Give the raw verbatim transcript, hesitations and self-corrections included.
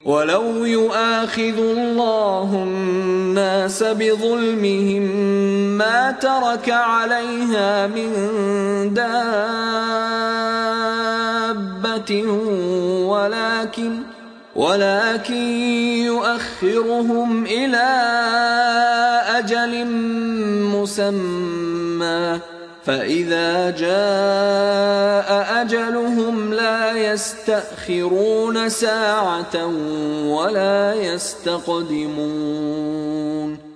ولو يؤاخذ الله الناس بظلمهم ما ترك عليها من دابة ولكن ولكن يؤخرهم إلى أجل مسمى فإذا جاء أجلهم لا يستأخرون ساعة ولا يستقدمون.